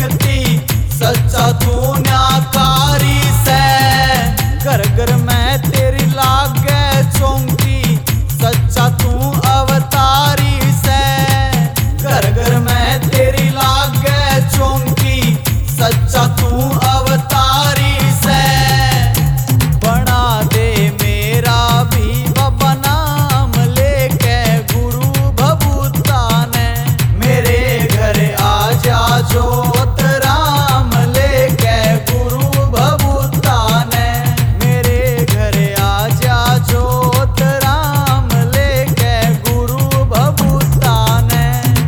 शक्ति सच्चा तू न्याकारी से। घर घर में तेरी लागे चौंकी सच्चा तू अवतारी से। घर घर में तेरी लागे चौंकी सच्चा तू अवतारी से। बना दे मेरा भी बाबा नाम लेके गुरु भभूता ने। मेरे घर आ जा जोत राम लेके गुरु भभूता ने। मेरे घर आ जा जोत राम लेके गुरु भभूता ने।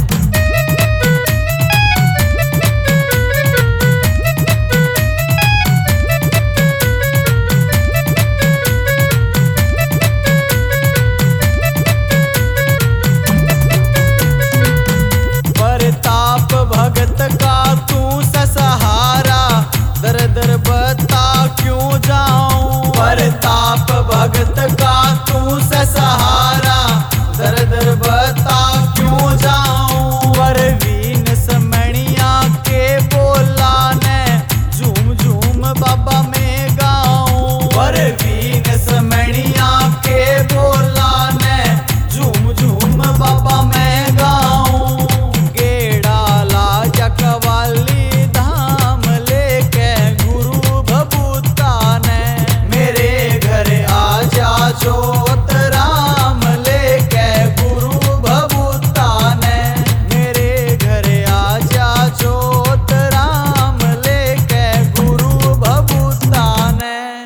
परताप भगत का तू सहारा दर दर बता क्यों जाऊं। परताप भगत का तू